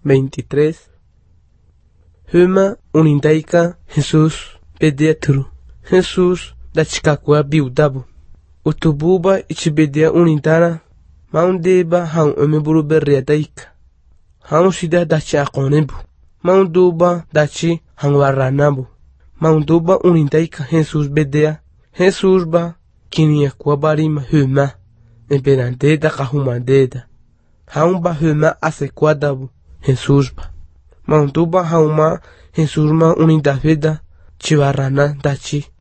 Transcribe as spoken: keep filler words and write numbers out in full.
veintitrés. Huma unindaika Jesús bedia turu. Jesús da chikakua biudabu. Utububa ichibedia unindana. Maundeba haun umeburu berria daika. Haun shida dachi akonebu. Maunduba dachi hangwaranabu. Maunduba unindaika Jesús bedia. Jesús ba kinia kwa barima huma. Ebenandeda kahumandeda. Haun ba huma asequadabu. Jesús ba. Maunduba hauma Jesús ma unindafeda chivarana dachi